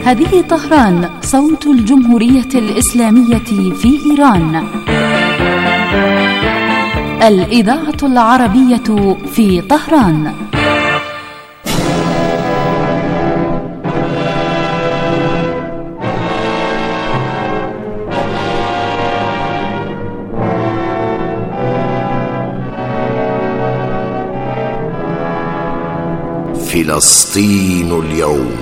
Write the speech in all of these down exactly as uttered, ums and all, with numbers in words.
هذه طهران، صوت الجمهورية الإسلامية في إيران. الإذاعة العربية في طهران. فلسطين اليوم.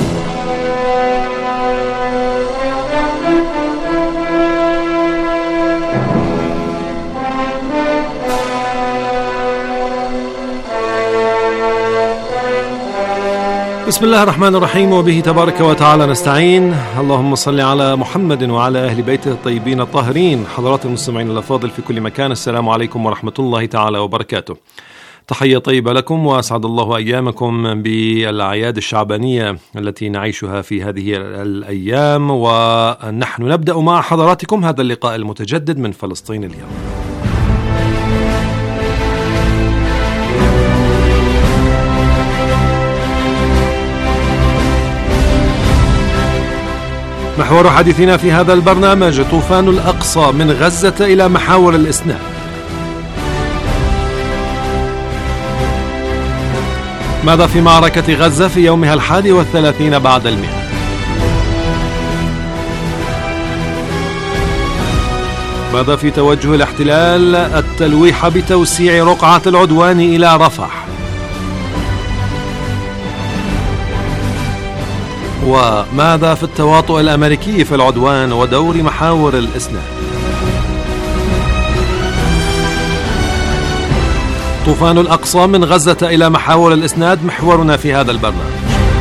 بسم الله الرحمن الرحيم، وبه تبارك وتعالى نستعين. اللهم صل على محمد وعلى أهل بيته الطيبين الطاهرين. حضرات المستمعين الأفاضل في كل مكان، السلام عليكم ورحمة الله تعالى وبركاته. تحية طيبة لكم، وأسعد الله أيامكم بالأعياد الشعبانية التي نعيشها في هذه الأيام، ونحن نبدأ مع حضراتكم هذا اللقاء المتجدد من فلسطين اليوم. محور حديثنا في هذا البرنامج طوفان الأقصى من غزة إلى محاور الإسناد. ماذا في معركة غزة في يومها الحادي والثلاثين بعد المئة؟ ماذا في توجه الاحتلال التلويح بتوسيع رقعة العدوان إلى رفح؟ وماذا في التواطؤ الأمريكي في العدوان ودور محاور الإسناد؟ طوفان الأقصى من غزة إلى محاور الإسناد محورنا في هذا البرنامج.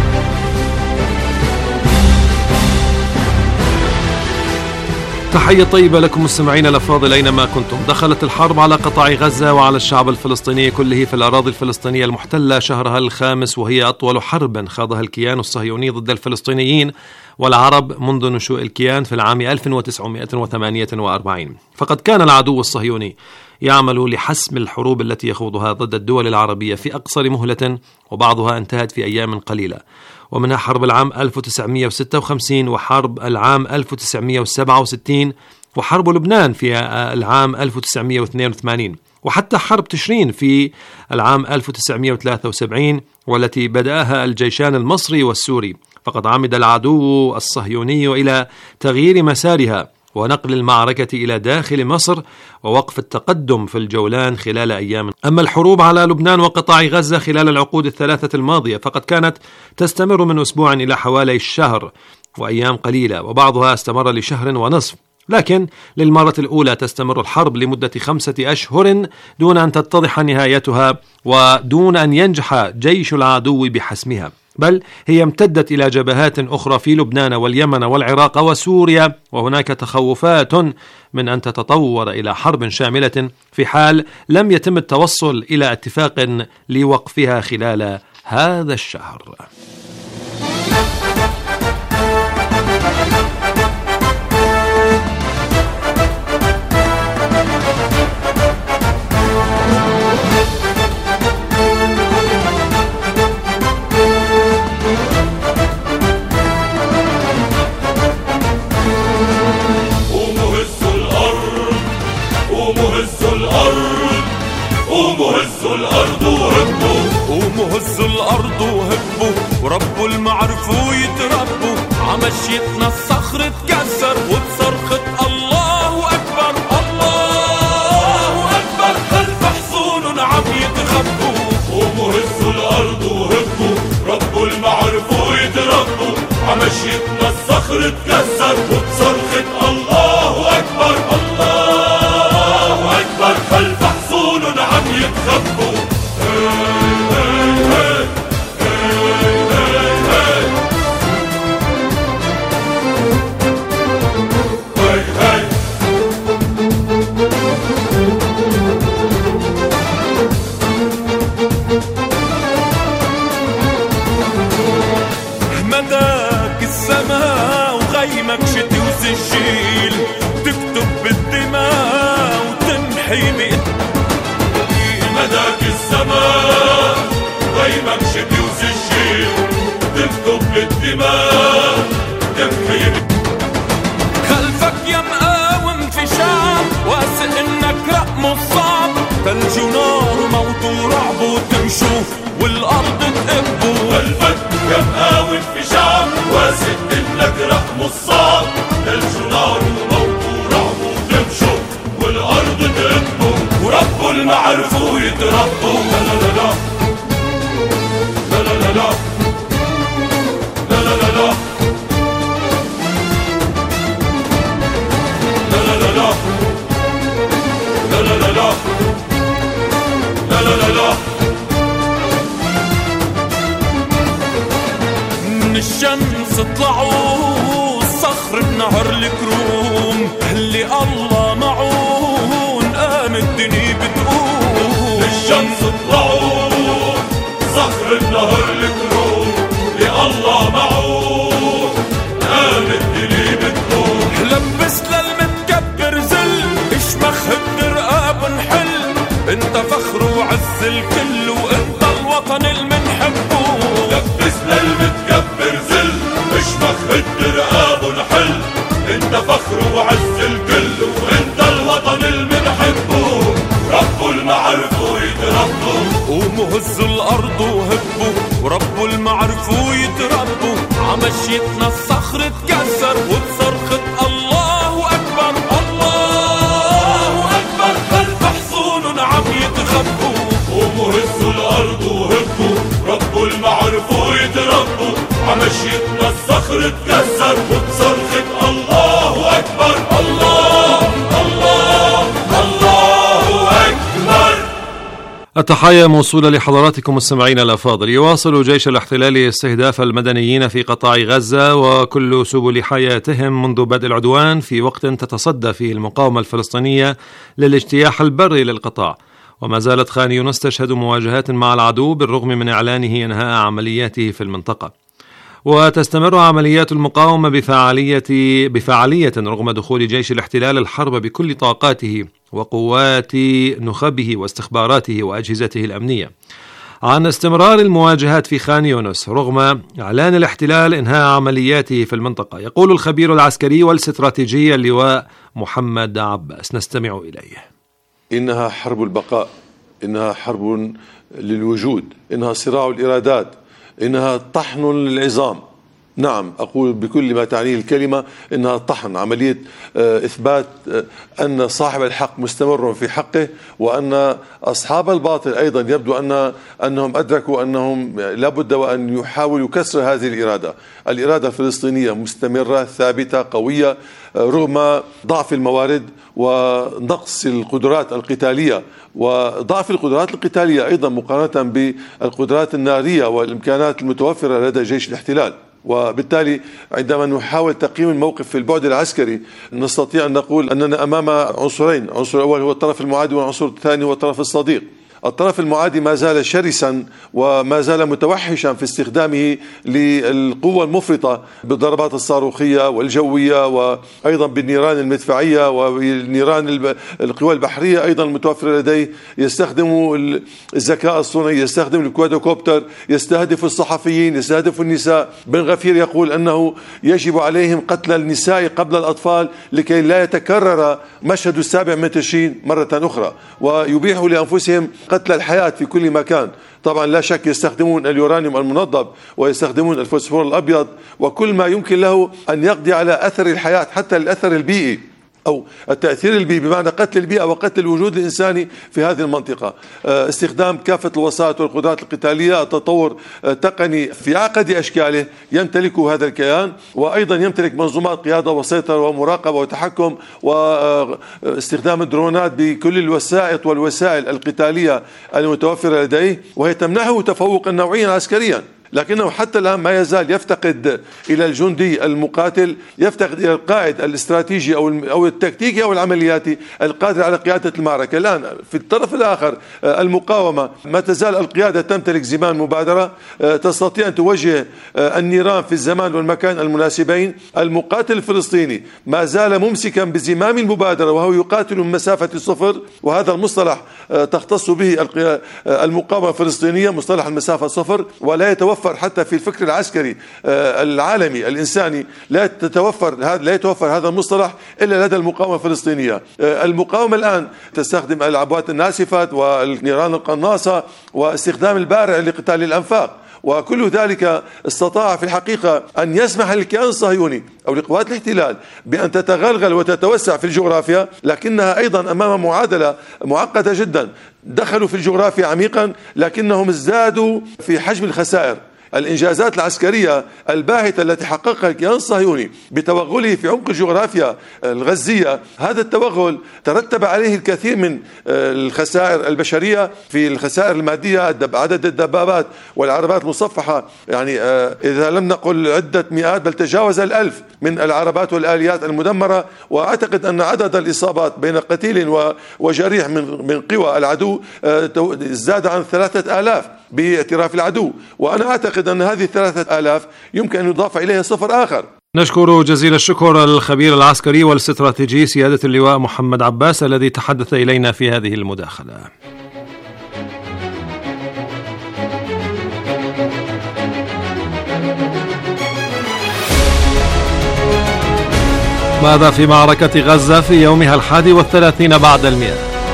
تحية طيبة لكم مستمعين الأفاضل أينما كنتم. دخلت الحرب على قطاع غزة وعلى الشعب الفلسطيني كله في الأراضي الفلسطينية المحتلة شهرها الخامس، وهي أطول حرب خاضها الكيان الصهيوني ضد الفلسطينيين والعرب منذ نشوء الكيان في العام ألف وتسعمائة وثمانية وأربعين. فقد كان العدو الصهيوني يعمل لحسم الحروب التي يخوضها ضد الدول العربية في أقصر مهلة، وبعضها انتهت في أيام قليلة، ومنها حرب العام ألف وتسعمائة وستة وخمسين وحرب العام ألف وتسعمائة وسبعة وستين وحرب لبنان في العام ألف وتسعمائة واثنين وثمانين، وحتى حرب تشرين في العام ألف وتسعمائة وثلاثة وسبعين والتي بدأها الجيشان المصري والسوري. فقد عمد العدو الصهيوني إلى تغيير مسارها ونقل المعركة إلى داخل مصر ووقف التقدم في الجولان خلال أيام. أما الحروب على لبنان وقطاع غزة خلال العقود الثلاثة الماضية فقد كانت تستمر من أسبوع إلى حوالي الشهر وأيام قليلة، وبعضها استمر لشهر ونصف. لكن للمرة الأولى تستمر الحرب لمدة خمسة أشهر دون أن تتضح نهايتها ودون أن ينجح جيش العدو بحسمها، بل هي امتدت إلى جبهات أخرى في لبنان واليمن والعراق وسوريا، وهناك تخوفات من أن تتطور إلى حرب شاملة في حال لم يتم التوصل إلى اتفاق لوقفها خلال هذا الشهر. هزوا الأرض وهبوا وربوا المعرفوا يتربوا، عمشيتنا الصخر اتكسر وبصرخة الله أكبر الله أكبر خلف حصون عم يتخبوا. قوموا هزوا الأرض وهبوا ربوا المعرفوا يتربوا، عمشيتنا الصخر اتكسر وبصرخة الله أكبر الله أكبر خلف حصون عم يتخبوا. مداك السماء وغيمك شتي وسجيل، تكتب بالدماء وتمحي بإيدك. مداك السماء وغيمك شتي وسجيل، تكتب بالدماء تمحي. خلفك يا مقاوم في شعب واثق انك رقمه الصعب، ثلج ونار وموت ورعب وتمشوا والارض تقبوا. خلفك يا مقاوم في شعب واثق انك رقمه الصعب، ثلج ونار وموت ورعب وتمشوا والارض تقبوا. وربوا المعرفوا يتربوا. لا لا لا لا لا لا لا لا لا لا لا لا لا لا لا لا لا لا لا. من الشمس طلعوا الصخر بنهر الكروم، اللي الله معون قام الدنيا بتقوم. من الشمس طلعوا صخر بنهر الكروم، اللي الله معون قام الدنيا بتقوم. لبس للمتكبر زل اشمخ الدرقاب نحل، انت فخر وعز الكل وانت الوطن المنحبه. لبس للمتكبر زل اشمخ الدرقاب نحل، انت فخر وعز الكل وانت الوطن المنحبه. ربوا المعرفوا يتربوا. قوموا هزوا الارض وهبوا، وربوا المعرفوا يتربوا. عمشيتنا الصخر اتكسر وبصرخة الله اكبر الله اكبر، خلف حصون عم يتخبوا. قوموا هزوا الارض وهبوا، ربوا المعرفوا يتربوا. عمشيتنا الصخر اتكسر وبصرخة الله اكبر الله الله الله اكبر. التحايا موصولة لحضراتكم مستمعين الأفاضل. يواصل جيش الاحتلال استهداف المدنيين في قطاع غزة وكل سبل حياتهم منذ بدء العدوان، في وقت تتصدى فيه المقاومة الفلسطينية للاجتياح البري للقطاع. وما زالت خان يونس تشهد مواجهات مع العدو بالرغم من إعلانه إنهاء عملياته في المنطقة. وتستمر عمليات المقاومة بفعالية بفعالية رغم دخول جيش الاحتلال الحرب بكل طاقاته وقوات نخبه واستخباراته وأجهزته الأمنية. عن استمرار المواجهات في خان يونس رغم إعلان الاحتلال إنهاء عملياته في المنطقة، يقول الخبير العسكري والاستراتيجي اللواء محمد عباس، نستمع إليه. إنها حرب البقاء، إنها حرب للوجود، إنها صراع الإرادات، إنها طحن للعظام. نعم، أقول بكل ما تعنيه الكلمة إنها طحن، عملية إثبات أن صاحب الحق مستمر في حقه، وأن أصحاب الباطل أيضا يبدو أن أنهم أدركوا أنهم لابد وأن يحاولوا كسر هذه الإرادة. الإرادة الفلسطينية مستمرة ثابتة قوية رغم ضعف الموارد ونقص القدرات القتالية، وضعف القدرات القتالية أيضا مقارنة بالقدرات النارية والإمكانات المتوفرة لدى جيش الاحتلال. وبالتالي عندما نحاول تقييم الموقف في البعد العسكري نستطيع أن نقول أننا أمام عنصرين، عنصر الأول هو الطرف المعادي والعنصر الثاني هو الطرف الصديق. الطرف المعادي ما زال شرسا وما زال متوحشا في استخدامه للقوة المفرطة بالضربات الصاروخية والجوية وأيضا بالنيران المدفعية والنيران القوى البحرية أيضا المتوفرة لديه. يستخدم الذكاء الصنعي، يستخدم الكوادروكوبتر، يستهدف الصحفيين، يستهدف النساء. بن غفير يقول أنه يجب عليهم قتل النساء قبل الأطفال لكي لا يتكرر مشهد السابع من تشرين مرة أخرى، ويبيحوا لأنفسهم قتل الحياة في كل مكان. طبعا لا شك يستخدمون اليورانيوم المنضب ويستخدمون الفوسفور الأبيض وكل ما يمكن له أن يقضي على أثر الحياة، حتى الأثر البيئي أو التأثير البيئي بمعنى قتل البيئة وقتل الوجود الإنساني في هذه المنطقة. استخدام كافة الوسائط والقدرات القتالية، التطور التقني في أعقد أشكاله يمتلكه هذا الكيان، وأيضا يمتلك منظومات قيادة وسيطرة ومراقبة وتحكم واستخدام الدرونات بكل الوسائط والوسائل القتالية المتوفرة لديه، وهي تمنحه تفوقا نوعيا عسكريا. لكنه حتى الآن ما يزال يفتقد إلى الجندي المقاتل، يفتقد إلى القائد الاستراتيجي أو أو التكتيكي أو العملياتي القادر على قيادة المعركة. الآن في الطرف الآخر المقاومة ما تزال القيادة تمتلك زمام مبادرة، تستطيع أن توجه النيران في الزمان والمكان المناسبين. المقاتل الفلسطيني ما زال ممسكا بزمام المبادرة وهو يقاتل من مسافة الصفر، وهذا المصطلح تختص به المقاومة الفلسطينية، مصطلح المسافة صفر، ولا يتوفر يتوفر حتى في الفكر العسكري العالمي الإنساني، لا تتوفر هذا لا يتوفر هذا المصطلح إلا لدى المقاومة الفلسطينية. المقاومة الآن تستخدم العبوات الناسفة والنيران القناصة واستخدام البارع لقتال الأنفاق، وكل ذلك استطاع في الحقيقة أن يسمح للكيان الصهيوني أو لقوات الاحتلال بأن تتغلغل وتتوسع في الجغرافيا، لكنها أيضا أمام معادلة معقدة جدا. دخلوا في الجغرافيا عميقا لكنهم ازدادوا في حجم الخسائر. الإنجازات العسكرية الباهتة التي حققها الكيان الصهيوني بتوغله في عمق الجغرافيا الغزية، هذا التوغل ترتب عليه الكثير من الخسائر البشرية، في الخسائر المادية، عدد الدبابات والعربات المصفحة يعني إذا لم نقل عدة مئات بل تجاوز الألف من العربات والآليات المدمرة. وأعتقد أن عدد الإصابات بين قتيل وجريح من قوى العدو زاد عن ثلاثة آلاف باعتراف العدو، وأنا أعتقد أن هذه الثلاثة آلاف يمكن أن يضاف إليها صفر آخر. نشكر جزيل الشكر الخبير العسكري والاستراتيجي سيادة اللواء محمد عباس الذي تحدث إلينا في هذه المداخلة. ماذا في معركة غزة في يومها الحادي والثلاثين بعد المئة؟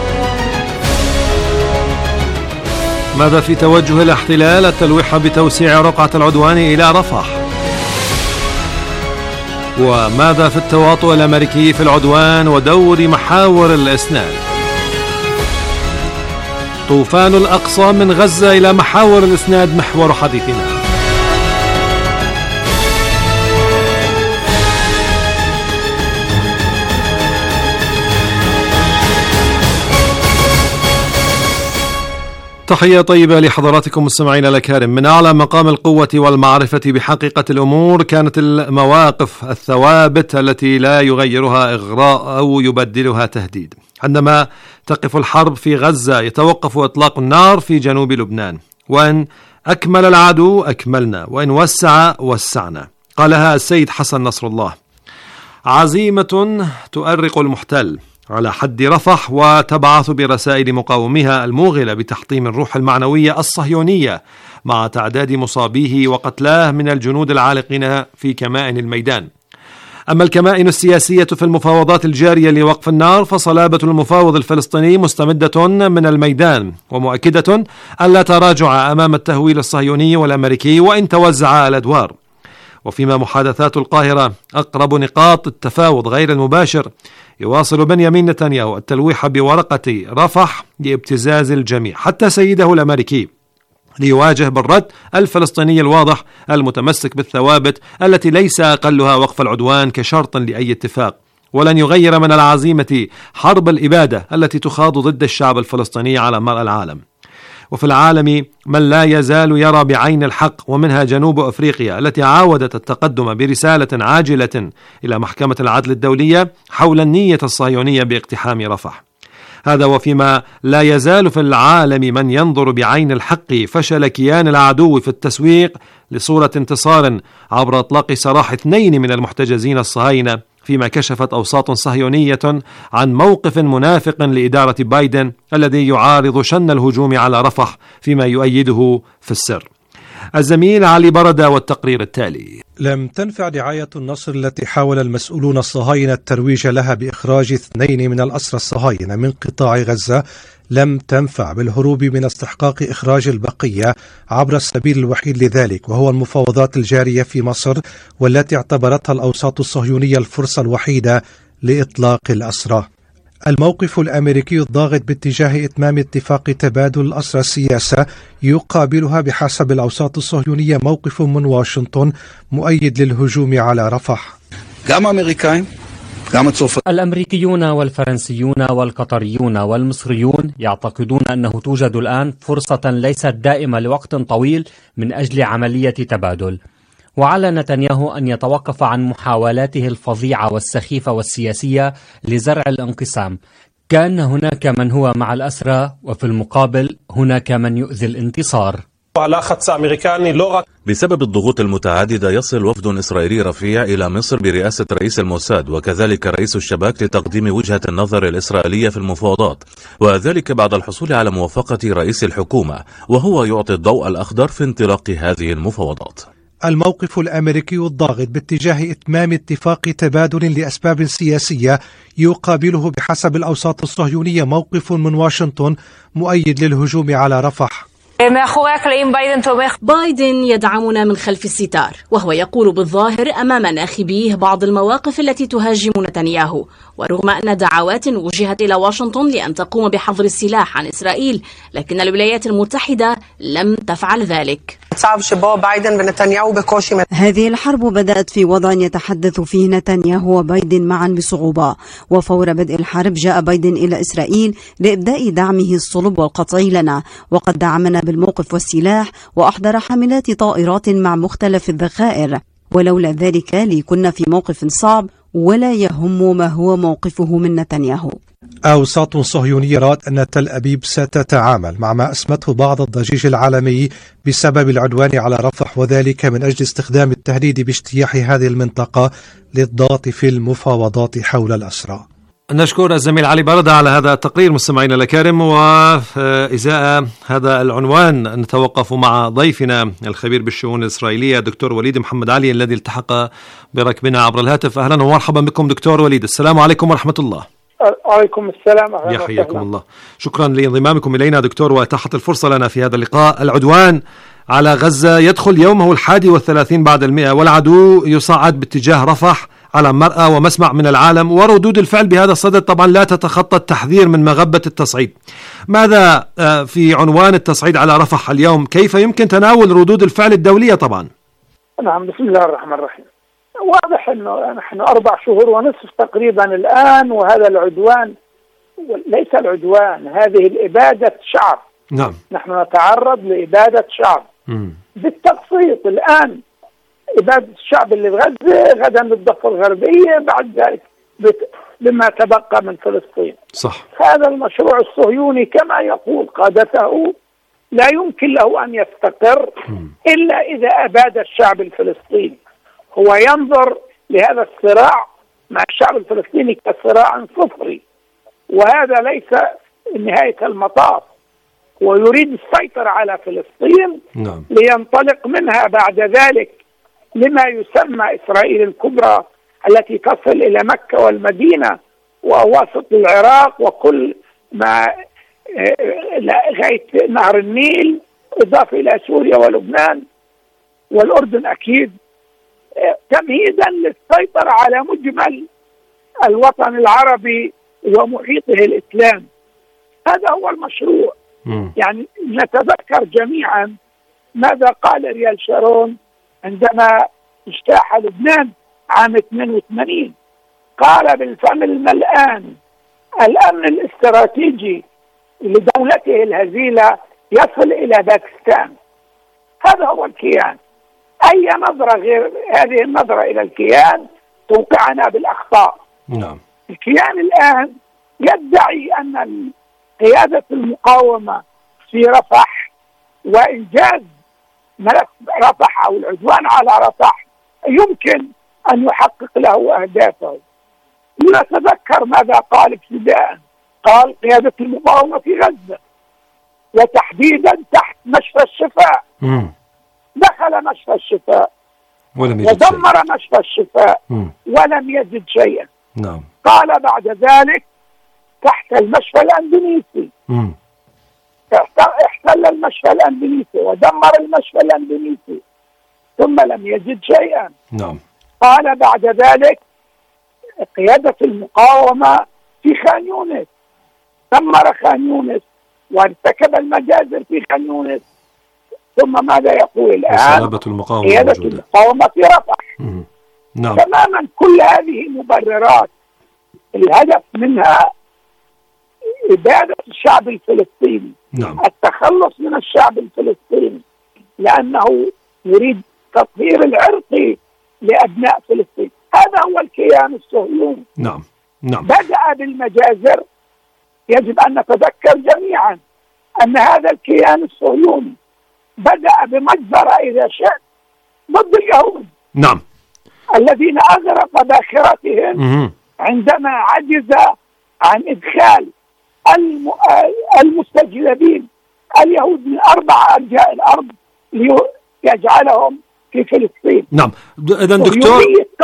ماذا في توجه الاحتلال التلويح بتوسيع رقعة العدوان إلى رفح؟ وماذا في التواطؤ الأمريكي في العدوان ودور محاور الإسناد؟ طوفان الأقصى من غزة إلى محاور الإسناد محور حديثنا. تحية طيبة لحضراتكم مستمعينا الأكارم. من أعلى مقام القوة والمعرفة بحقيقة الأمور كانت المواقف الثوابت التي لا يغيرها إغراء أو يبدلها تهديد. عندما تقف الحرب في غزة يتوقف إطلاق النار في جنوب لبنان، وإن أكمل العدو أكملنا، وإن وسع وسعنا. قالها السيد حسن نصر الله. عزيمة تؤرق المحتل على حد رفح وتبعث برسائل مقاوميها الموغلة بتحطيم الروح المعنوية الصهيونية مع تعداد مصابيه وقتلاه من الجنود العالقين في كمائن الميدان. أما الكمائن السياسية في المفاوضات الجارية لوقف النار فصلابة المفاوض الفلسطيني مستمدة من الميدان ومؤكدة ألا تراجع أمام التهويل الصهيوني والأمريكي وإن توزع الأدوار. وفيما محادثات القاهرة أقرب نقاط التفاوض غير المباشر، يواصل بنيامين نتنياهو التلويح بورقة رفح لابتزاز الجميع حتى سيده الأمريكي، ليواجه بالرد الفلسطيني الواضح المتمسك بالثوابت التي ليس أقلها وقف العدوان كشرط لأي اتفاق، ولن يغير من العزيمة حرب الإبادة التي تخاض ضد الشعب الفلسطيني على مرأى العالم. وفي العالم من لا يزال يرى بعين الحق، ومنها جنوب أفريقيا التي عاودت التقدم برسالة عاجلة إلى محكمة العدل الدولية حول النية الصهيونية باقتحام رفح. هذا وفيما لا يزال في العالم من ينظر بعين الحق فشل كيان العدو في التسويق لصورة انتصار عبر إطلاق سراح اثنين من المحتجزين الصهاينة، فيما كشفت أوساط صهيونية عن موقف منافق لإدارة بايدن الذي يعارض شن الهجوم على رفح فيما يؤيده في السر. الزميل علي بردة والتقرير التالي. لم تنفع دعاية النصر التي حاول المسؤولون الصهاينة الترويج لها بإخراج اثنين من الأسرى الصهاينة من قطاع غزة، لم تنفع بالهروب من استحقاق إخراج البقية عبر السبيل الوحيد لذلك، وهو المفاوضات الجارية في مصر، والتي اعتبرتها الأوساط الصهيونية الفرصة الوحيدة لإطلاق الأسرى. الموقف الأمريكي الضاغط باتجاه إتمام اتفاق تبادل الأسرى السياسة يقابلها بحسب الأوساط الصهيونية موقف من واشنطن مؤيد للهجوم على رفح. الأمريكيون والفرنسيون والقطريون والمصريون يعتقدون أنه توجد الآن فرصة ليست دائمة لوقت طويل من أجل عملية تبادل، وعلى نتنياهو أن يتوقف عن محاولاته الفظيعة والسخيفة والسياسية لزرع الانقسام. كأن هناك من هو مع الأسرى وفي المقابل هناك من يؤذي الانتصار. بسبب الضغوط المتعددة يصل وفد إسرائيلي رفيع إلى مصر برئاسة رئيس الموساد وكذلك رئيس الشباك لتقديم وجهة النظر الإسرائيلية في المفاوضات، وذلك بعد الحصول على موافقة رئيس الحكومة، وهو يعطي الضوء الأخضر في انطلاق هذه المفاوضات. الموقف الأمريكي الضاغط باتجاه إتمام اتفاق تبادل لأسباب سياسية يقابله بحسب الأوساط الصهيونية موقف من واشنطن مؤيد للهجوم على رفح. بايدن يدعمنا من خلف الستار، وهو يقول بالظاهر أمام ناخبيه بعض المواقف التي تهاجم نتنياهو، ورغم أن دعوات وجهت إلى واشنطن لأن تقوم بحظر السلاح عن إسرائيل، لكن الولايات المتحدة لم تفعل ذلك. هذه الحرب بدأت في وضع يتحدث فيه نتنياهو وبايدن معا بصعوبة، وفور بدء الحرب جاء بايدن إلى إسرائيل لإبداء دعمه الصلب والقطعي لنا، وقد دعمنا بالموقف والسلاح وأحضر حاملات طائرات مع مختلف الذخائر، ولولا ذلك لكنا في موقف صعب ولا يهم ما هو موقفه من نتنياهو. أوساط صهيونية رأت أن تل أبيب ستتعامل مع ما أسمته بعض الضجيج العالمي بسبب العدوان على رفح، وذلك من أجل استخدام التهديد باجتياح هذه المنطقة للضغط في المفاوضات حول الأسرى. نشكر الزميل علي بردة على هذا التقرير. مستمعينا الكرام، وإزاء هذا العنوان نتوقف مع ضيفنا الخبير بالشؤون الإسرائيلية دكتور وليد محمد علي الذي التحق بركبنا عبر الهاتف. أهلا ومرحبا بكم دكتور وليد. السلام عليكم ورحمة الله. وعليكم السلام. أهلا يحييكم الله. شكرا لانضمامكم إلينا دكتور وإتاحة الفرصة لنا في هذا اللقاء. العدوان على غزة يدخل يومه الحادي والثلاثين بعد المئة، والعدو يصعد باتجاه رفح على مرأى ومسمع من العالم، وردود الفعل بهذا الصدد طبعا لا تتخطى التحذير من مغبة التصعيد. ماذا في عنوان التصعيد على رفح اليوم؟ كيف يمكن تناول ردود الفعل الدولية؟ طبعا نعم، بسم الله الرحمن الرحيم. واضح أنه نحن أربع شهور ونصف تقريبا الآن، وهذا العدوان ليس العدوان، هذه الإبادة شعب. نعم، نحن نتعرض لإبادة شعب م. بالتقسيط. الآن إبادة الشعب اللي في غزة، غدا بالضفة الغربية، بعد ذلك بما تبقى من فلسطين. صح. هذا المشروع الصهيوني كما يقول قادته لا يمكن له أن يستقر م. إلا إذا أباد الشعب الفلسطيني. هو ينظر لهذا الصراع مع الشعب الفلسطيني كصراع صفري، وهذا ليس نهاية المطاف. ويريد السيطرة على فلسطين نعم. لينطلق منها بعد ذلك لما يسمى إسرائيل الكبرى التي تصل إلى مكة والمدينة وواسط العراق وكل ما لغاية نهر النيل، إضافة إلى سوريا ولبنان والأردن أكيد، تمهيدا للسيطرة على مجمل الوطن العربي ومحيطه الإسلام. هذا هو المشروع. م. يعني نتذكر جميعا ماذا قال ريال شارون عندما اجتاح لبنان عام اثنين وثمانين. قال بالفم الملآن الأمن الاستراتيجي لدولته الهزيلة يصل إلى باكستان. هذا هو الكيان. أي نظرة غير هذه النظرة إلى الكيان توقعنا بالأخطاء. نعم. الكيان الآن يدعي أن قيادة المقاومة في رفح وإنجاز ملف رفح أو العدوان على رفح يمكن أن يحقق له أهدافه. نتذكر ماذا قال ابتداء. قال قيادة المقاومة في غزة وتحديدا تحت مشفى الشفاء. م. دخل مشفى الشفاء ولم يجد ودمر شيء. مشفى الشفاء م. ولم يجد شيئا. نعم. قال بعد ذلك تحت المشفى الأندونيسي م. احتل المشفى الأندونيسي ودمر المشفى الأندونيسي ثم لم يجد شيئا. نعم. قال بعد ذلك قيادة المقاومة في خان يونس، دمر خان يونس وارتكب المجازر في خان يونس. ثم ماذا يقول الآن؟ المقاومة قيادة موجودة. المقاومة في رفح. م. نعم. تماما كل هذه مبررات الهدف منها إبادة الشعب الفلسطيني. نعم. التخلص من الشعب الفلسطيني لأنه يريد تطهير العرقي لأبناء فلسطين. هذا هو الكيان الصهيوني. نعم. نعم. بدأ بالمجازر. يجب أن نتذكر جميعا أن هذا الكيان الصهيوني بدأ بمجزرة إذا شئت ضد اليهود. نعم. الذين أغرق باخرتهم مم. عندما عجز عن إدخال الم... المستجلبين اليهود من أربع أرجاء الأرض ليجعلهم في فلسطين. نعم. إذا دكتور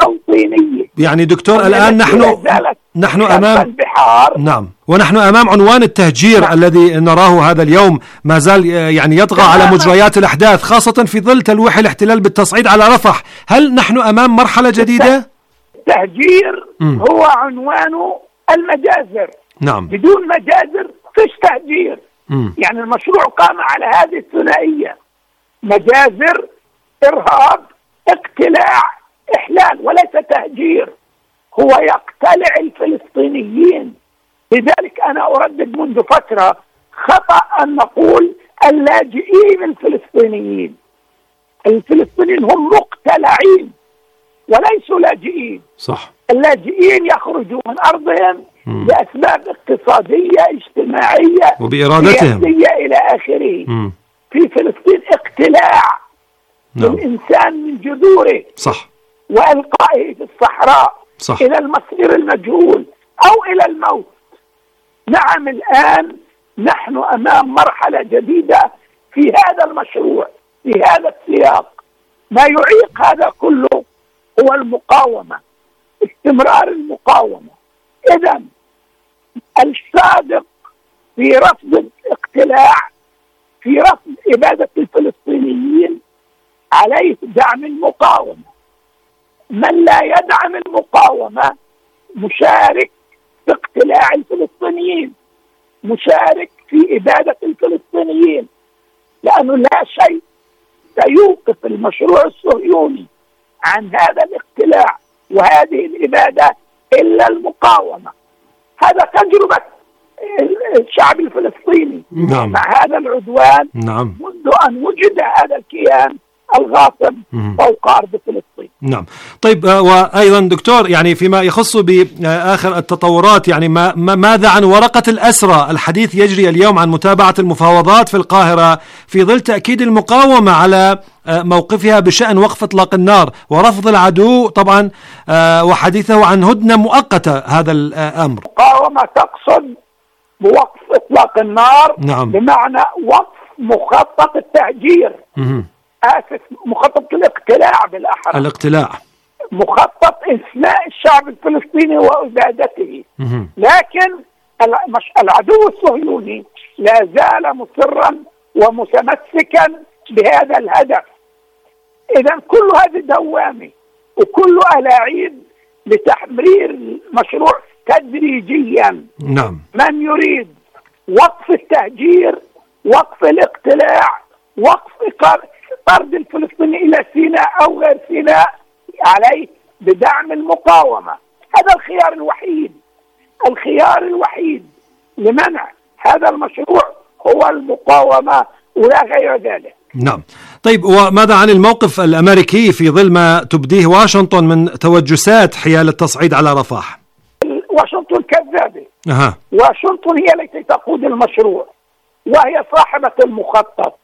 يعني دكتور الآن نحن نحن أمام نعم ونحن أمام عنوان التهجير نعم. الذي نراه هذا اليوم ما زال يعني يطغى نعم. على مجريات الأحداث، خاصة في ظل تلويح الاحتلال بالتصعيد على رفح. هل نحن أمام مرحلة جديدة؟ التهجير م. هو عنوانه المجازر. نعم. بدون مجازر فيش تهجير. م. يعني المشروع قام على هذه الثنائية: مجازر، إرهاب، اقتلاع، إحلال، وليس تهجير. هو يقتلع الفلسطينيين. لذلك أنا أردد منذ فترة خطأ أن نقول اللاجئين الفلسطينيين. الفلسطينيين هم مقتلعين وليسوا لاجئين. صح. اللاجئين يخرجوا من أرضهم م. لأسباب اقتصادية، اجتماعية، وبإرادتهم إلى آخره. م. في فلسطين اقتلاع نعم. الإنسان من جذوره. صح. وإلقائه في الصحراء صح. إلى المصير المجهول أو إلى الموت. نعم، الآن نحن أمام مرحلة جديدة في هذا المشروع، في هذا السياق. ما يعيق هذا كله هو المقاومة، استمرار المقاومة. إذن الصادق في رفض الاقتلاع، في رفض إبادة الفلسطينيين، عليه دعم المقاومة. من لا يدعم المقاومة مشارك في اقتلاع الفلسطينيين، مشارك في إبادة الفلسطينيين، لأنه لا شيء سيوقف المشروع الصهيوني عن هذا الاقتلاع وهذه الإبادة إلا المقاومة. هذا تجربة الشعب الفلسطيني نعم. مع هذا العدوان نعم. منذ أن وجد هذا الكيان الغاصب فوق أرض فلسطين. نعم. طيب وأيضا دكتور يعني فيما يخص بآخر التطورات، يعني ما ماذا عن ورقة الأسرى؟ الحديث يجري اليوم عن متابعة المفاوضات في القاهرة في ظل تأكيد المقاومة على موقفها بشأن وقف إطلاق النار ورفض العدو طبعا وحديثه عن هدنة مؤقتة. هذا الأمر المقاومة تقصد بوقف إطلاق النار نعم. بمعنى وقف مخطط التهجير. مه. آسف، مخطط الاقتلاع بالأحرى. الاقتلاع. مخطط إنساء الشعب الفلسطيني وإبادته. مه. لكن العدو الصهيوني لا زال مصرا ومتمسكا بهذا الهدف. إذن كل هذه دوامة وكل ألاعيب لتحرير المشروع تدريجيا. نعم. من يريد وقف التهجير، وقف الاقتلاع، وقف طرد الفلسطيني إلى سيناء أو غير سيناء، عليه بدعم المقاومة. هذا الخيار الوحيد. الخيار الوحيد لمنع هذا المشروع هو المقاومة ولا غير ذلك. نعم. طيب وماذا عن الموقف الأمريكي في ظل ما تبديه واشنطن من توجسات حيال التصعيد على رفح؟ واشنطن كذابة. أها. واشنطن هي التي تقود المشروع وهي صاحبة المخطط،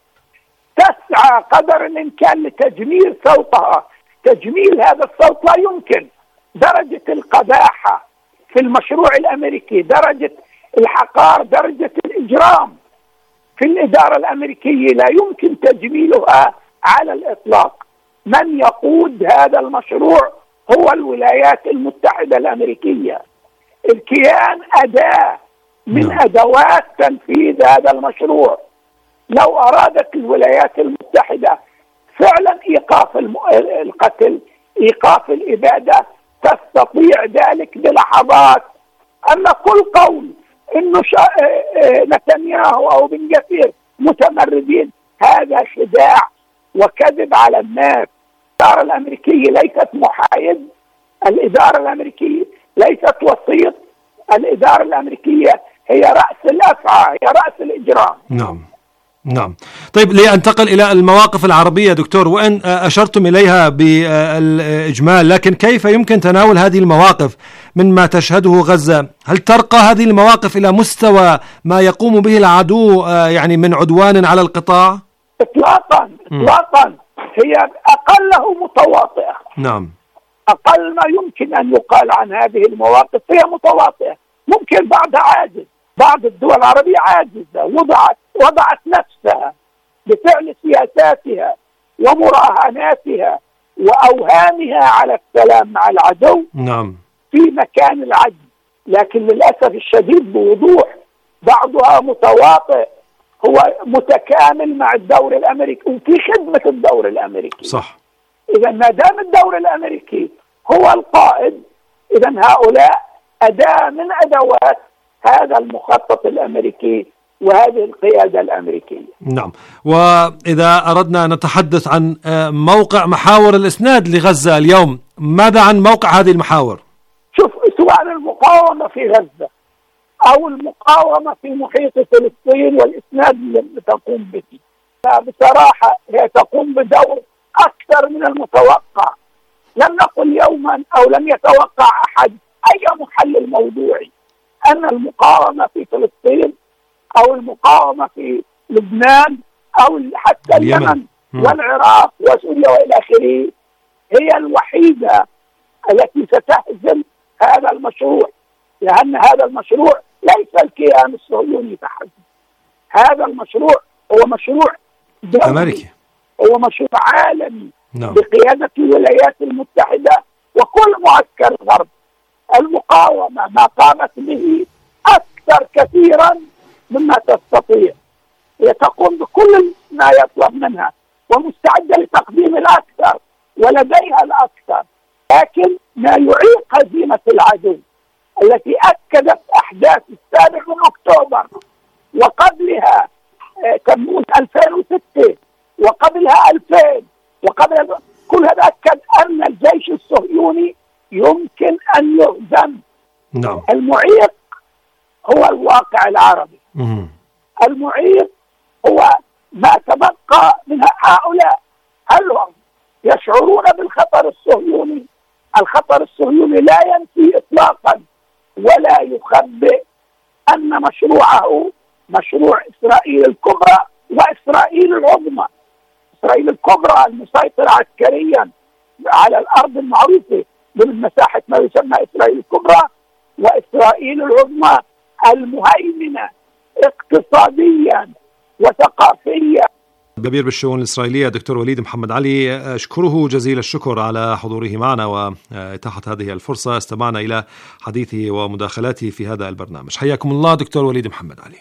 تسعى قدر الإمكان لتجميل صوتها. تجميل هذا الصوت لا يمكن. درجة القباحة في المشروع الأمريكي، درجة الحقار، درجة الإجرام في الإدارة الأمريكية لا يمكن تجميلها على الإطلاق. من يقود هذا المشروع هو الولايات المتحدة الأمريكية. الكيان أداة من أدوات تنفيذ هذا المشروع. لو أرادت الولايات المتحدة فعلا إيقاف الم... القتل، إيقاف الإبادة، تستطيع ذلك بلحظات. أما كل قول إنه شا... نتنياهو أو بن جفير متمردين، هذا خداع وكذب على الناس. الإدارة الأمريكية ليست محايد، الإدارة الأمريكية ليست وسيط، الإدارة الأمريكية هي رأس الأفعى، هي رأس الإجرام. نعم. نعم. طيب لأنتقل إلى المواقف العربية دكتور، وإن أشرتم إليها بالإجمال، لكن كيف يمكن تناول هذه المواقف من ما تشهده غزة؟ هل ترقى هذه المواقف إلى مستوى ما يقوم به العدو يعني من عدوان على القطاع؟ إطلاقا إطلاقا هي أقله متواطئة. نعم. أقل ما يمكن أن يقال عن هذه المواقف هي متواطئة. ممكن بعضها عاجز، بعض الدول العربية عاجزة، وضعت وضعت نفسها بفعل سياساتها ومراهناتها وأوهامها على السلام مع العدو نعم في مكان العجز. لكن للأسف الشديد بوضوح بعضها متواطئ، هو متكامل مع الدور الأمريكي وفي خدمة الدور الأمريكي. صح. إذا ما دام الدور الأمريكي هو القائد، إذا هؤلاء أداة من أدوات هذا المخطط الأمريكي وهذه القيادة الأمريكية. نعم. وإذا أردنا أن نتحدث عن موقع محاور الإسناد لغزة اليوم، ماذا عن موقع هذه المحاور؟ شوف، سواء المقاومة في غزة أو المقاومة في محيط فلسطين والإسناد اللي تقوم به، بصراحة هي تقوم بدور أكثر من المتوقع. لم نقل يوما أو لم يتوقع أحد أي محلل موضوعي أن المقاومة في فلسطين أو المقاومة في لبنان أو حتى اليمن والعراق وسوريا وإلى آخره هي الوحيدة التي ستهزم هذا المشروع، لأن هذا المشروع ليس الكيان الصهيوني فحسب. هذا المشروع هو مشروع دولي أمريكي، هو مشروع عالمي. نعم. بقيادة الولايات المتحدة وكل معسكر الغرب. المقاومة ما قامت به أكثر كثيرا مما تستطيع، هي تقوم بكل ما يطلب منها ومستعدة لتقديم الأكثر ولديها الأكثر، لكن ما يعيق هزيمة العدو التي أكدت أحداث السابع من أكتوبر وقبلها تموز ألفين وستة وقبلها ألفين وقبل كل هذا أكد أن الجيش الصهيوني يمكن أن يهزم. نعم. المعيق هو الواقع العربي. مم. المعيق هو ما تبقى من هؤلاء. هل هم يشعرون بالخطر الصهيوني؟ الخطر الصهيوني لا ينفي إطلاقا ولا يخبئ أن مشروعه مشروع إسرائيل الكبرى وإسرائيل العظمى. إسرائيل الكبرى المسيطرة عسكريا على الأرض المعروفة من مساحة ما يسمى إسرائيل الكبرى، وإسرائيل العظمى المهيمنة اقتصاديا وثقافيا. خبير بالشؤون الإسرائيلية دكتور وليد محمد علي، أشكره جزيل الشكر على حضوره معنا وإتاحة هذه الفرصة. استمعنا إلى حديثه ومداخلاته في هذا البرنامج. حياكم الله دكتور وليد محمد علي.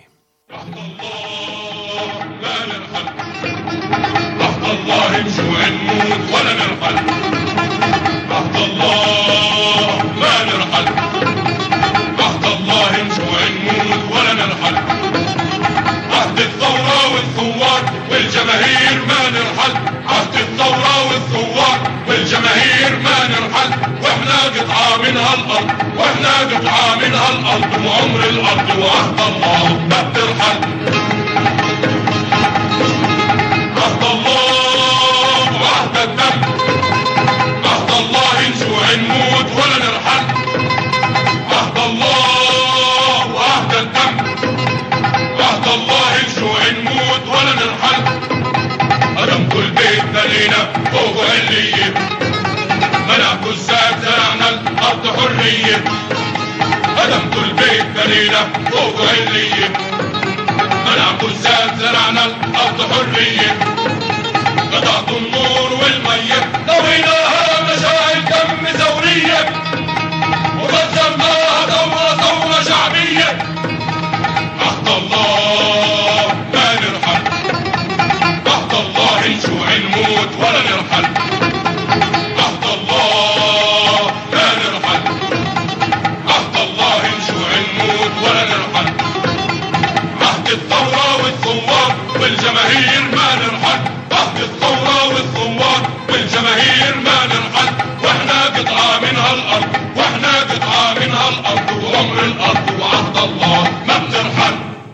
الله نجوع نموت ولا نرحل، عهد الله ما نرحل، عهد الله نجوع نموت ولا نرحل، عهد الثورة والثوار والجماهير ما نرحل، عهد الثورة والثوار والجماهير ما نرحل، واحنا قطعة من هالأرض، واحنا قطعة من هالأرض وعمر الأرض وعهد الله ما بترحل، عهد الله وعهد الدم، عهد الله نجوع نموت ولا نرحل، عهد الله وعهد الدم، عهد الله نجوع نموت ولا نرحل، أدم كل بيت بنينا فوق علية، منع كل ساعة زرعنا الأرض حرية، أدم كل بيت بنينا فوق علية، منع كل ساعة زرعنا الأرض حرية، قطعت النور والمية طويناها مشاعل دم ثورية، وبذرناها ثورة ثورة شعبية، عهد الله ما نرحل، عهد الله نجوع نموت ولا نرحل، عهد الله ما نرحل، عهد الله نجوع نموت ولا نرحل، عهد الثورة والثوار والجماهير ما نرحل، عهد الثورة والثوار والجماهير ما نرحل، واحنا قطعة من هالأرض، واحنا قطعة من هالأرض وعمر الأرض وعهد الله ما بترحل.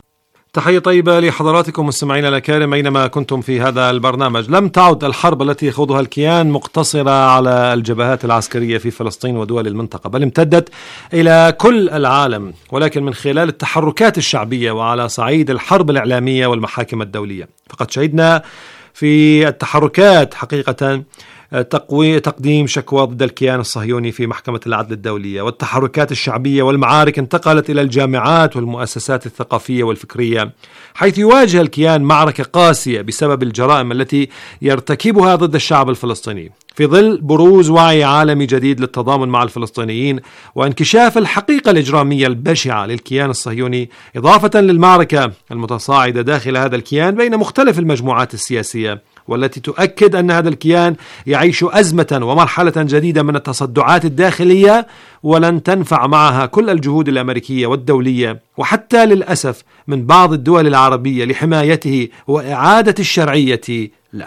تحية طيبة لحضراتكم مستمعينا الأكارم أينما كنتم في هذا البرنامج. لم تعد الحرب التي يخوضها الكيان مقتصرة على الجبهات العسكرية في فلسطين ودول المنطقة، بل امتدت إلى كل العالم، ولكن من خلال التحركات الشعبية وعلى صعيد الحرب الإعلامية والمحاكم الدولية. فقد شهدنا في التحركات حقيقة تقوي تقديم شكوى ضد الكيان الصهيوني في محكمة العدل الدولية، والتحركات الشعبية والمعارك انتقلت إلى الجامعات والمؤسسات الثقافية والفكرية، حيث يواجه الكيان معركة قاسية بسبب الجرائم التي يرتكبها ضد الشعب الفلسطيني، في ظل بروز وعي عالمي جديد للتضامن مع الفلسطينيين وانكشاف الحقيقة الإجرامية البشعة للكيان الصهيوني، إضافة للمعركة المتصاعدة داخل هذا الكيان بين مختلف المجموعات السياسية، والتي تؤكد أن هذا الكيان يعيش أزمة ومرحلة جديدة من التصدعات الداخلية، ولن تنفع معها كل الجهود الأمريكية والدولية وحتى للأسف من بعض الدول العربية لحمايته وإعادة الشرعية له.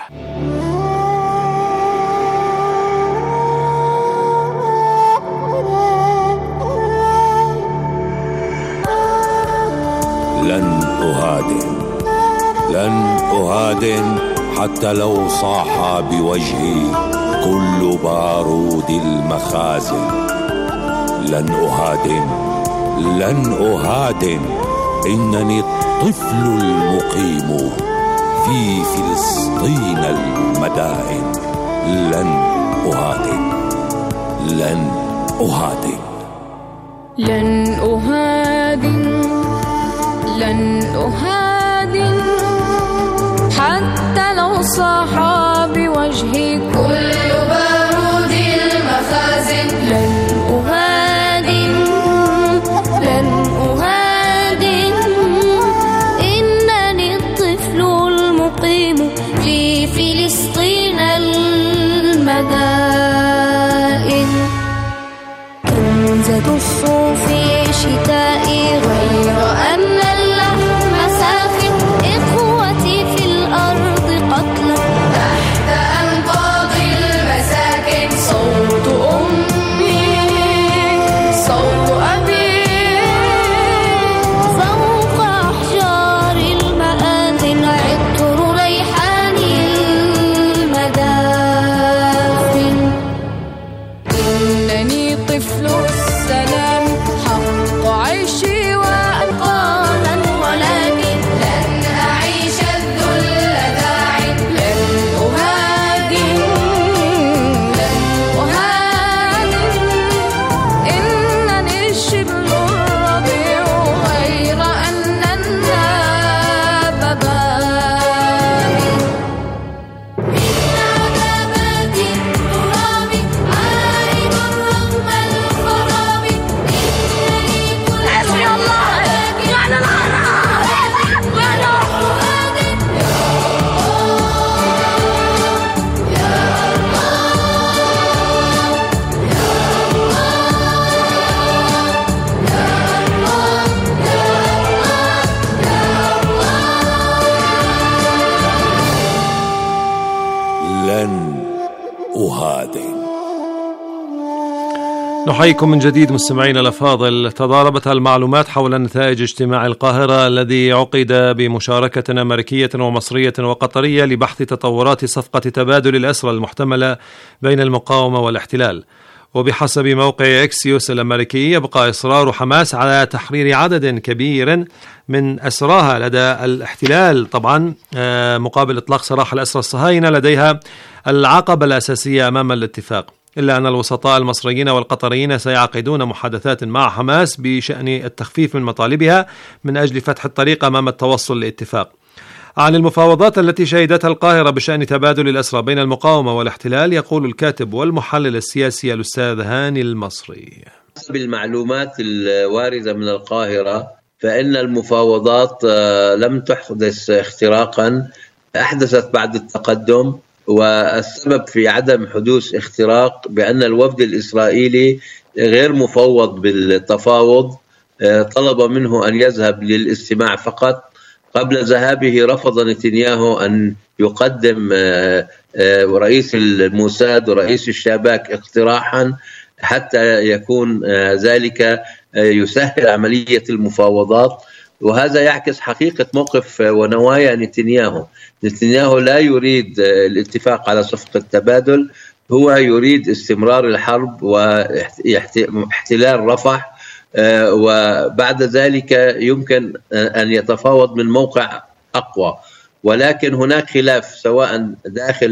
لن أهادن لن أهادن حتى لو صاح بوجهي كل بارود المخازن. لن أهادن لن أهادن إنني الطفل المقيم في فلسطين المدائن. لن أهادن لن أهادن لن أهادن لن أهادن حتى لو صاح بوجهي كل بارود المخازن. لن أهادن لن أهادن إنني الطفل المقيم في فلسطين المدائن. كنزة الصوف شتائي غير أن اللحم ساخن. إخوتي في الأرض قتلى تحت أنقاض المساكن. صوت أمي صوت أبي فوق أحجار المآذن. عطر ريحان المدافن. إنني طفل السلام حق عيشي وأنقاذا، ولكن لن أعيش الذل داعٍ. لن أهادن لن أهادن إنني الشبل الربيع غير أن الناب بارد. من عذابات التراب عائد رغم الخراب. إنني كل حسبي الله ونعم الوكيل. لن أهادن يا لن أهادن. نحييكم من جديد مستمعينا الأفاضل. تضاربت المعلومات حول نتائج اجتماع القاهرة الذي عقد بمشاركة أمريكية ومصرية وقطرية لبحث تطورات صفقة تبادل الأسرى المحتملة بين المقاومة والاحتلال. وبحسب موقع إكسيوس الأمريكي يبقى إصرار حماس على تحرير عدد كبير من أسراها لدى الاحتلال، طبعا مقابل إطلاق سراح الأسرى الصهاينة لديها العقبة الأساسية أمام الاتفاق، إلا أن الوسطاء المصريين والقطريين سيعقدون محادثات مع حماس بشأن التخفيف من مطالبها من أجل فتح الطريق أمام التوصل لاتفاق. عن المفاوضات التي شهدتها القاهرة بشأن تبادل الأسرى بين المقاومة والاحتلال يقول الكاتب والمحلل السياسي الأستاذ هاني المصري. بالمعلومات الواردة من القاهرة فإن المفاوضات لم تحدث اختراقا، أحدثت بعد التقدم، والسبب في عدم حدوث اختراق بأن الوفد الإسرائيلي غير مفوض بالتفاوض، طلب منه أن يذهب للاستماع فقط. قبل ذهابه رفض نتنياهو أن يقدم رئيس الموساد ورئيس الشباك اقتراحا حتى يكون ذلك يسهل عملية المفاوضات، وهذا يعكس حقيقة موقف ونوايا نتنياهو. نتنياهو لا يريد الاتفاق على صفقة تبادل، هو يريد استمرار الحرب واحتلال رفح، وبعد ذلك يمكن أن يتفاوض من موقع أقوى. ولكن هناك خلاف سواء داخل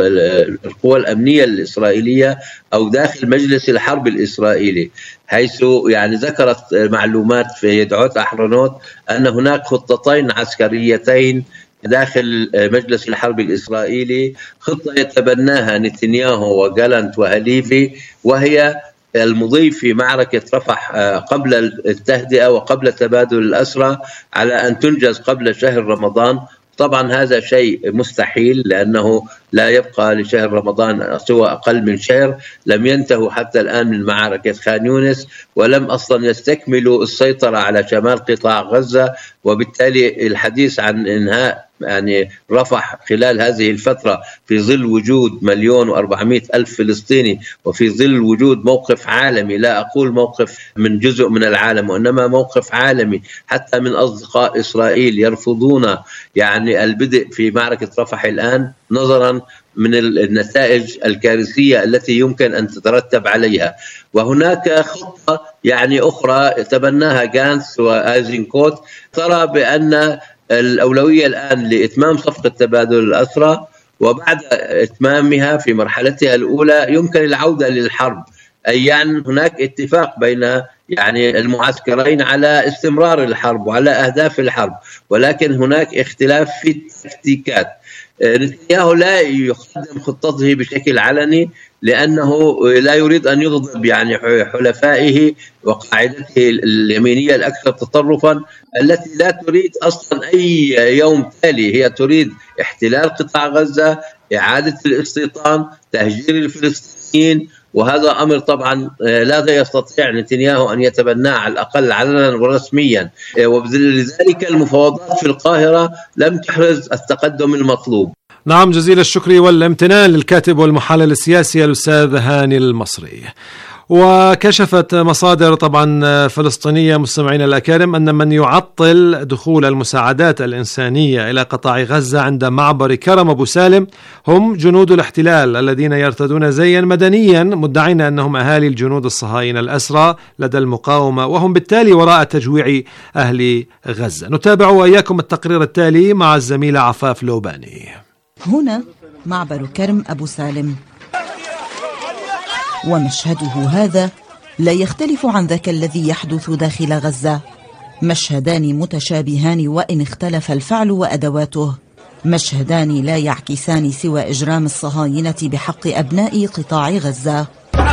القوى الأمنية الإسرائيلية أو داخل مجلس الحرب الإسرائيلي، حيث يعني ذكرت معلومات في يدعوت أحرنوت أن هناك خطتين عسكريتين داخل مجلس الحرب الإسرائيلي، خطة يتبناها نتنياهو وجالنت وهليفي، وهي المضي في معركة رفح قبل التهدئة وقبل تبادل الأسرى على أن تنجز قبل شهر رمضان. طبعا هذا شيء مستحيل، لأنه لا يبقى لشهر رمضان سوى أقل من شهر. لم ينتهوا حتى الآن من معركة خان يونس، ولم أصلا يستكملوا السيطرة على شمال قطاع غزة، وبالتالي الحديث عن إنهاء يعني رفح خلال هذه الفترة في ظل وجود مليون وأربعمائة ألف فلسطيني، وفي ظل وجود موقف عالمي، لا أقول موقف من جزء من العالم وإنما موقف عالمي حتى من أصدقاء إسرائيل يرفضون يعني البدء في معركة رفح الآن، نظرا من النتائج الكارثية التي يمكن أن تترتب عليها. وهناك خطة يعني أخرى تبناها جانس وآيزنكوت، ترى بأن الأولوية الآن لإتمام صفقة تبادل الأسرى، وبعد إتمامها في مرحلتها الأولى يمكن العودة للحرب، أي يعني هناك اتفاق بين يعني المعسكرين على استمرار الحرب وعلى أهداف الحرب، ولكن هناك اختلاف في التكتيكات. نتنياهو لا يقدم خطته بشكل علني، لأنه لا يريد أن يغضب يعني حلفائه وقاعدته اليمينية الأكثر تطرفا التي لا تريد أصلا أي يوم تالي، هي تريد احتلال قطاع غزة، إعادة الاستيطان، تهجير الفلسطينيين، وهذا أمر طبعا لا يستطيع نتنياهو أن يتبناه على الأقل علنا ورسميا. وبذلك المفاوضات في القاهرة لم تحرز التقدم المطلوب. نعم، جزيل الشكر والامتنان للكاتب والمحلل السياسي الأستاذ هاني المصري. وكشفت مصادر طبعا فلسطينية مستمعين الأكارم أن من يعطل دخول المساعدات الإنسانية إلى قطاع غزة عند معبر كرم أبو سالم هم جنود الاحتلال الذين يرتدون زيا مدنيا، مدعين أنهم أهالي الجنود الصهاينة الأسرى لدى المقاومة، وهم بالتالي وراء تجويع أهل غزة. نتابع وإياكم التقرير التالي مع الزميلة عفاف لوباني. هنا معبر كرم أبو سالم، ومشهده هذا لا يختلف عن ذاك الذي يحدث داخل غزة. مشهدان متشابهان وإن اختلف الفعل وأدواته، مشهدان لا يعكسان سوى إجرام الصهاينة بحق أبناء قطاع غزة.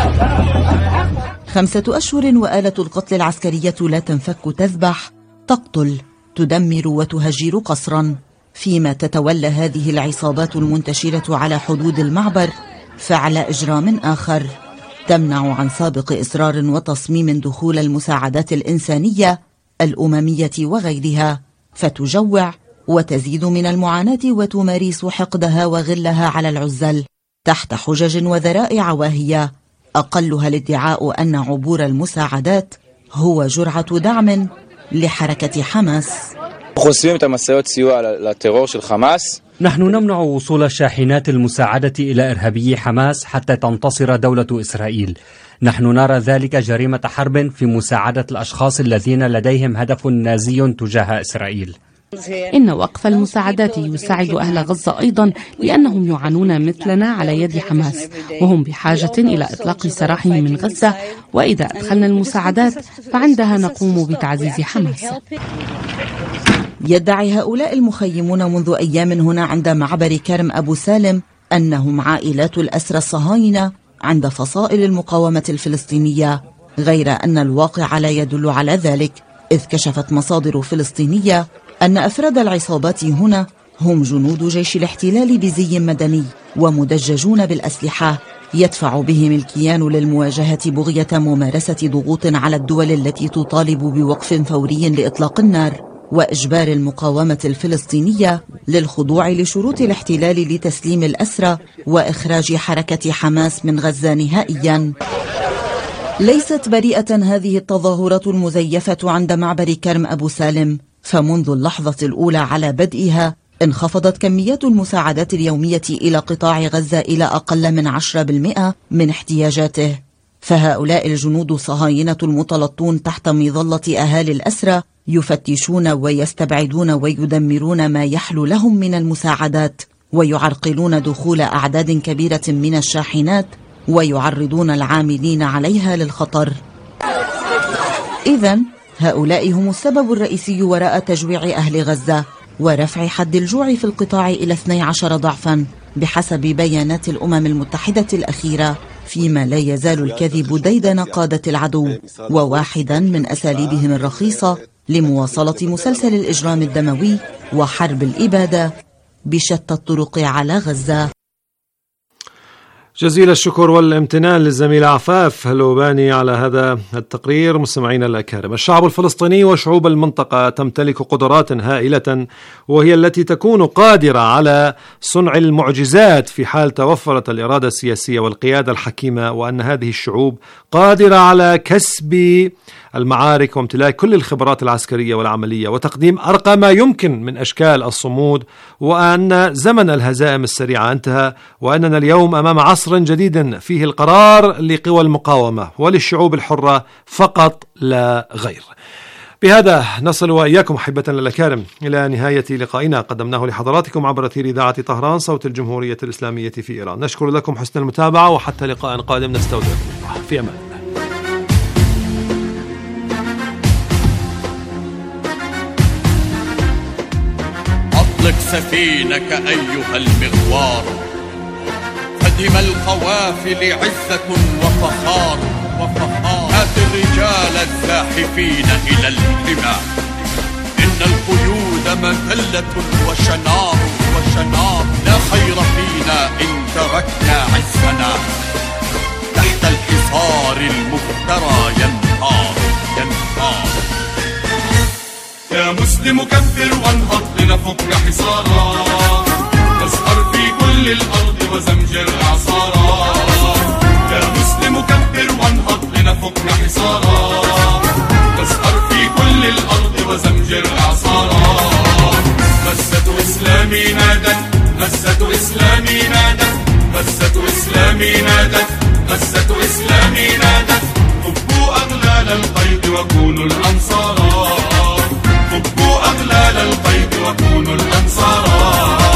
خمسة أشهر وآلة القتل العسكرية لا تنفك، تذبح، تقتل، تدمر وتهجر قسرا، فيما تتولى هذه العصابات المنتشرة على حدود المعبر فعل إجرام آخر، تمنع عن سابق إصرار وتصميم دخول المساعدات الإنسانية الأممية وغيرها، فتجوع وتزيد من المعاناة وتمارس حقدها وغلها على العزل تحت حجج وذرائع واهية، أقلها الادعاء أن عبور المساعدات هو جرعة دعم لحركة حماس. نحن نمنع وصول الشاحنات المساعدة إلى إرهابي حماس حتى تنتصر دولة إسرائيل. نحن نرى ذلك جريمة حرب في مساعدة الأشخاص الذين لديهم هدف نازي تجاه إسرائيل. إن وقف المساعدات يساعد أهل غزة أيضا، لأنهم يعانون مثلنا على يد حماس، وهم بحاجة إلى إطلاق سراحهم من غزة، وإذا أدخلنا المساعدات فعندها نقوم بتعزيز حماس. يدعي هؤلاء المخيمون منذ أيام هنا عند معبر كرم أبو سالم أنهم عائلات الأسرى الصهاينة عند فصائل المقاومة الفلسطينية، غير أن الواقع لا يدل على ذلك، إذ كشفت مصادر فلسطينية أن أفراد العصابات هنا هم جنود جيش الاحتلال بزي مدني ومدججون بالأسلحة، يدفع بهم الكيان للمواجهة بغية ممارسة ضغوط على الدول التي تطالب بوقف فوري لإطلاق النار وإجبار المقاومة الفلسطينية للخضوع لشروط الاحتلال لتسليم الأسرى وإخراج حركة حماس من غزة نهائيا. ليست بريئة هذه التظاهرات المزيفة عند معبر كرم أبو سالم، فمنذ اللحظة الأولى على بدئها انخفضت كميات المساعدات اليومية إلى قطاع غزة إلى أقل من عشرة بالمئة من احتياجاته. فهؤلاء الجنود الصهاينة المتلطون تحت مظلة أهالي الأسرى يفتشون ويستبعدون ويدمرون ما يحلو لهم من المساعدات، ويعرقلون دخول أعداد كبيرة من الشاحنات، ويعرضون العاملين عليها للخطر. إذن هؤلاء هم السبب الرئيسي وراء تجويع أهل غزة ورفع حد الجوع في القطاع إلى اثني عشر ضعفا بحسب بيانات الأمم المتحدة الأخيرة، فيما لا يزال الكذب ديدن قادة العدو وواحدا من أساليبهم الرخيصة لمواصلة مسلسل الإجرام الدموي وحرب الإبادة بشتى الطرق على غزة. جزيل الشكر والامتنان للزميلة عفاف هلوباني على هذا التقرير. مستمعينا الأكارم، الشعب الفلسطيني وشعوب المنطقة تمتلك قدرات هائلة، وهي التي تكون قادرة على صنع المعجزات في حال توفرت الإرادة السياسية والقيادة الحكيمة، وأن هذه الشعوب قادرة على كسب المعارك وامتلاك كل الخبرات العسكرية والعملية وتقديم أرقى ما يمكن من أشكال الصمود، وأن زمن الهزائم السريعة انتهى، وأننا اليوم أمام عصر جديد فيه القرار لقوى المقاومة وللشعوب الحرة فقط لا غير. بهذا نصل وإياكم أحبتنا الأكارم إلى نهاية لقائنا قدمناه لحضراتكم عبر أثير إذاعة طهران صوت الجمهورية الإسلامية في إيران. نشكر لكم حسن المتابعة، وحتى لقاء قادم نستودعكم الله في أمان. أطلق سفينك أيها المغوار، فدم القوافل عزة وفخار وفخار هات الرجال الزاحفين إلى الحمى، إن القيود مذلة وشنار وشنار، لا خير فينا إن تركنا عزنا، تحت الحصار المفترى ينهار ينهار. يا مسلم كبر وانهض لنفك حصارا، واسهر في كل الأرض وزمجر إعصارا. يا مسلم كبر وانهض لنفك حصارا، واسهر في كل الأرض وزمجر إعصارا. مسة إسلامي نادت، مسة إسلامي نادت، مسة إسلامي نادت، مسة إسلامي نادت. فكوا أغلال القيد وكونوا الأنصارا، فكوا أغلال القيد وكونوا الأنصارا.